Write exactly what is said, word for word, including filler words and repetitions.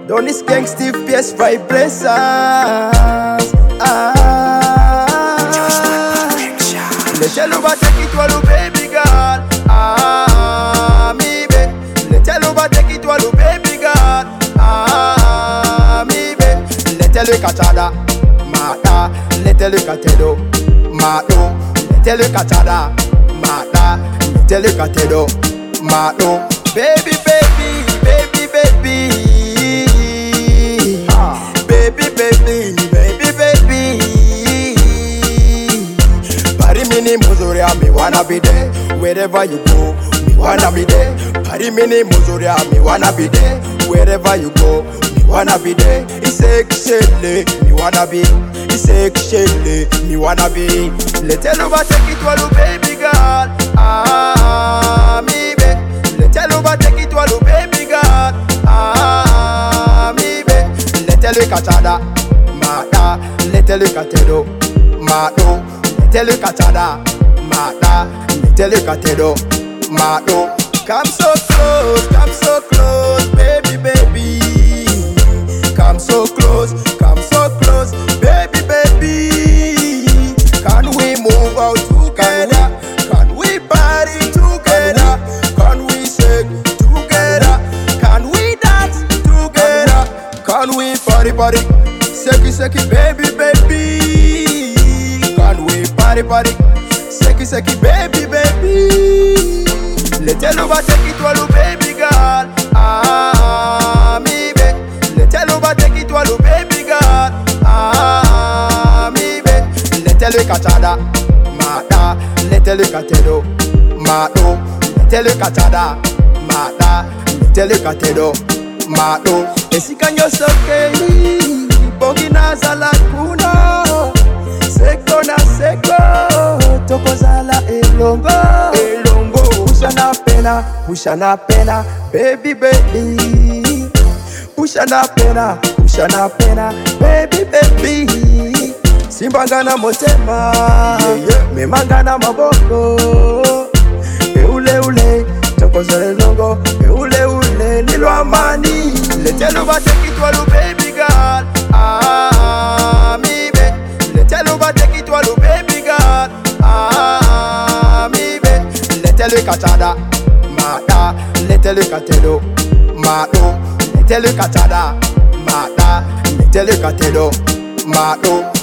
Don't this gang Steve Pierce vibrations. Ah, let tell you take it all, baby girl. Ah, me be. Let tell you take it all, baby girl. Ah, me be. Let tell you kachada, mata. Let tell you katedo, mato. Let tell you kachada, mata. Let tell you katedo, mato. Baby, baby, baby, baby. Baby, baby, baby, baby. Pari mini muzuria, me wanna be there. Wherever you go, me wanna be there. Pari mini muzuria, me wanna be there. Wherever you go, me wanna be there. It's sexually, me wanna be. It's sexually, me wanna be. Let tell over take it all, baby girl. Ah, me be. Let tell over take it all, baby girl. Ah, me be. Let tell you kachada, mata. Let tell you katedo, mato. Let tell you kachada, mata. Let tell you katedo, mato. Come so close, come so close, baby, baby. Come so close, come so close, baby, baby. Can we move out together? Can we party together? Can we sing together? Can we dance together? Can we party, party? Seki, seki, baby, baby. Can we party, party? Seki, seki, baby, baby. Let tell you take it all, baby girl. Ah, me be. Let tell you take it all, baby girl. Ah, me be. Let tell you kachada, mata. Let tell you katedo, mato. Let tell you kachada, mata. Let tell you katedo, mato. Esikanyo soke, bongi na zala kuno. Seko na seko, toko zala elongo, elongo. Pushana pena, pushana pena, baby baby. Pushana pena, pushana pena, baby baby. Simbangana motema, yeah, yeah. Memangana maboko. Eule ule, toko zala elongo. Eule ule, nilo amani. Let tell you take it all, baby girl. Ah, me be. Let tell you take it all, baby girl. Ah, me be. Let tell you kachada, mata. Let tell you katedo, mato. Let tell you kachada, mata. Let tell you katedo, mato.